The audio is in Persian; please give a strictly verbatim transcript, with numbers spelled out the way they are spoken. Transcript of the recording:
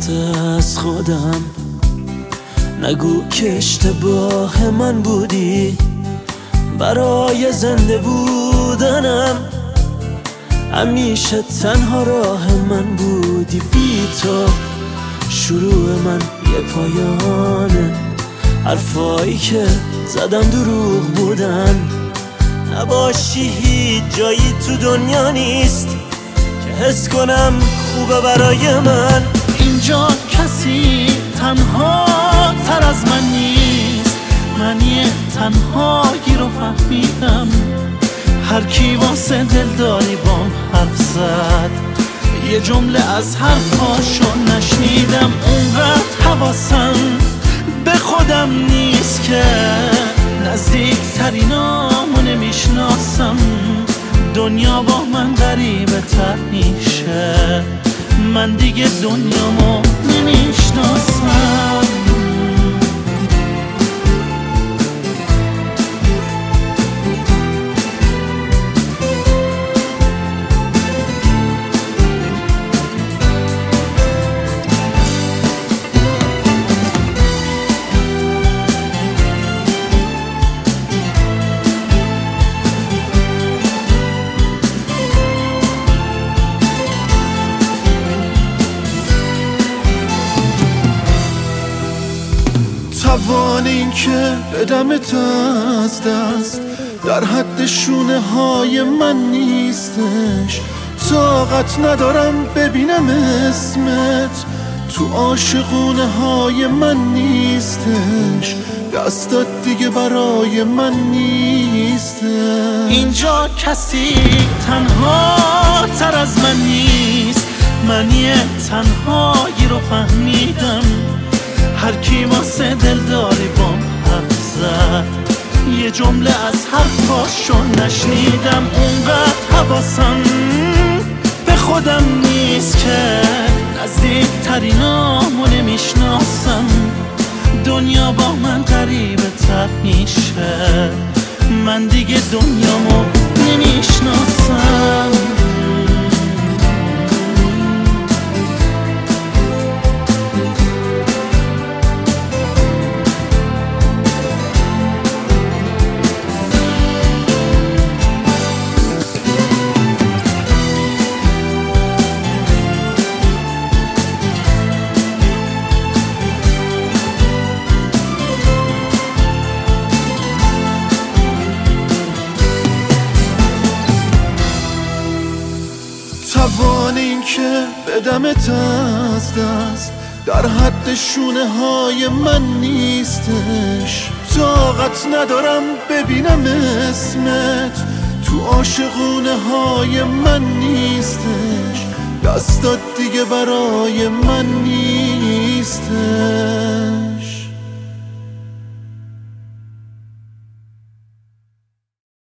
رفته از خودم. نگو که اشتباه من بودی، برای زنده بودنم همیشه تنها راه من بودی. بی تو شروع من یه پایانه، حرفایی که زدم دروغ بودن. نباشی هیچ جایی تو دنیا نیست که حس کنم خوبه برای من. اینجا کسی تنها تر از من نیست، من یه تنهایی رو فهمیدم. هر کی واسه دلداری بام حرف زد، یه جمله از حرفاشو نشنیدم. اونقدر حواسم به خودم نیست که نزدیک ترینامو نمیشناسم. دنیا با من غریبه تر میشه، من دیگه دنیامو نمیشناسم. توان این که بدمت از دست در حد شونه های من نیستش. طاقت ندارم ببینم اسمت تو عاشقونه های من نیستش. دستات دیگه برای من نیستش. اینجا کسی تنها تر از من نیست، من یه تنهایی رو فهمیدم. هر کی واسه دلداری بام حرف زد، یه جمله از حرفاشو نشنیدم. اونقدر حواسم به خودم نیست که نزدیک ترینامو نمیشناسم. دنیا با من غریبه تر میشه، من دیگه دنیامو نمیشناسم. توان این که بدمت از دست در حد شونه های من نیستش. طاقت ندارم ببینم اسمت تو عاشقونه های من نیستش. دستات دیگه برای من نیستش.